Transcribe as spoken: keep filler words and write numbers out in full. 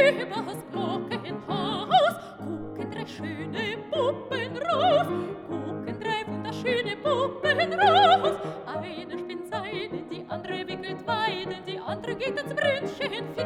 übers Glockenhaus gucken drei schöne Puppen raus, gucken drei wunderschöne Puppen raus. Eine spinnt Seiden, die andere wickelt Weiden, die andere geht ins Brünnchen